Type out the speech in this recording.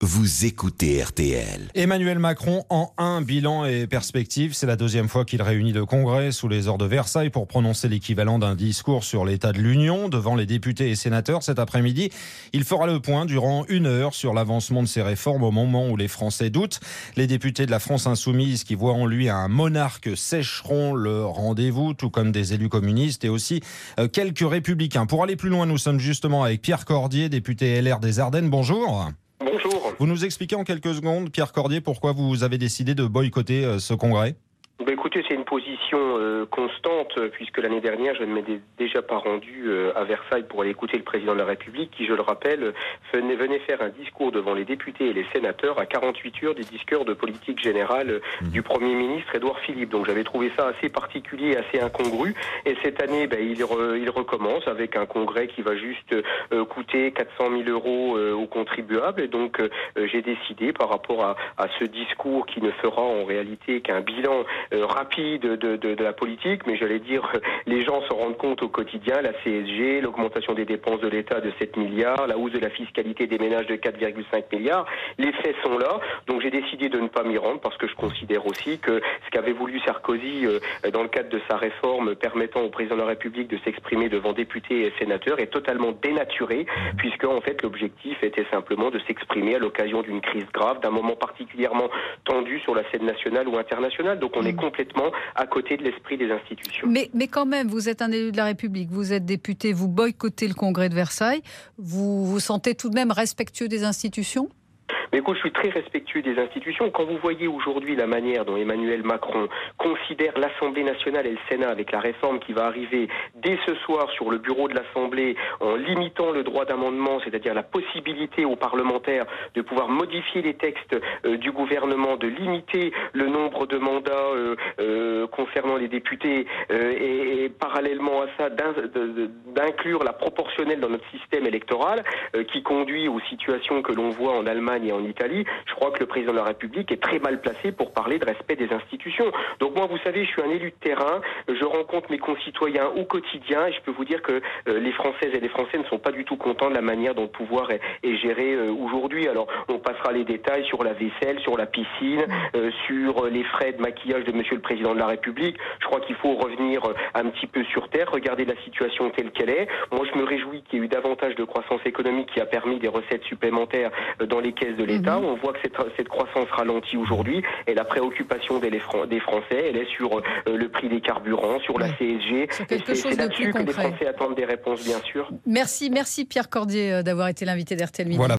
vous écoutez RTL. Emmanuel Macron en un bilan et perspective. C'est la deuxième fois qu'il réunit le Congrès sous les ors de Versailles pour prononcer l'équivalent d'un discours sur l'état de l'Union devant les députés et sénateurs. Cet après-midi, il fera le point durant 1 heure sur l'avancement de ces réformes au moment où les Français doutent. Les députés de la France Insoumise qui voient en lui un monarque sècheront le rendez-vous, tout comme des élus communistes et aussi quelques républicains. Pour aller plus loin, nous sommes justement avec Pierre Cordier, député LR des Ardennes. Bonjour. Bonjour. Vous nous expliquez en quelques secondes, Pierre Cordier, pourquoi vous avez décidé de boycotter ce congrès ? Écoutez, c'est une position constante, puisque l'année dernière, je ne m'étais déjà pas rendu à Versailles pour aller écouter le président de la République, qui, je le rappelle, venait faire un discours devant les députés et les sénateurs à 48 heures du discours de politique générale du Premier ministre Édouard Philippe. Donc j'avais trouvé ça assez particulier, assez incongru. Et cette année, il recommence avec un congrès qui va juste coûter 400 000 euros aux contribuables. Et donc j'ai décidé, par rapport à ce discours qui ne fera en réalité qu'un bilan rapide de la politique, mais j'allais dire, les gens se rendent compte au quotidien, la CSG, l'augmentation des dépenses de l'État de 7 milliards, la hausse de la fiscalité des ménages de 4,5 milliards, les faits sont là, donc j'ai décidé de ne pas m'y rendre parce que je considère aussi que ce qu'avait voulu Sarkozy dans le cadre de sa réforme permettant au président de la République de s'exprimer devant députés et sénateurs est totalement dénaturé, puisque en fait l'objectif était simplement de s'exprimer à l'occasion d'une crise grave, d'un moment particulièrement tendu sur la scène nationale ou internationale, donc on est complètement à côté de l'esprit des institutions. Mais quand même, vous êtes un élu de la République, vous êtes député, vous boycottez le congrès de Versailles, vous vous sentez tout de même respectueux des institutions ? Mais écoute, je suis très respectueux des institutions. Quand vous voyez aujourd'hui la manière dont Emmanuel Macron considère l'Assemblée nationale et le Sénat avec la réforme qui va arriver dès ce soir sur le bureau de l'Assemblée, en limitant le droit d'amendement, c'est-à-dire la possibilité aux parlementaires de pouvoir modifier les textes du gouvernement, de limiter le nombre de mandats concernant les députés et parallèlement à ça d'inclure la proportionnelle dans notre système électoral qui conduit aux situations que l'on voit en Allemagne et en Italie, je crois que le président de la République est très mal placé pour parler de respect des institutions. Donc moi, vous savez, je suis un élu de terrain, je rencontre mes concitoyens au quotidien et je peux vous dire que les Françaises et les Français ne sont pas du tout contents de la manière dont le pouvoir est géré aujourd'hui. Alors, on passera les détails sur la vaisselle, sur la piscine, sur les frais de maquillage de Monsieur le Président de la République. Je crois qu'il faut revenir un petit peu sur terre, regarder la situation telle qu'elle est. Moi, je me réjouis qu'il y ait eu davantage de croissance économique qui a permis des recettes supplémentaires dans les caisses de l'État. On voit que cette croissance ralentit aujourd'hui et la préoccupation des Français, elle est sur le prix des carburants, sur la CSG. C'est là-dessus que les Français attendent des réponses, bien sûr. Merci Pierre Cordier d'avoir été l'invité d'RTL Midi. Voilà.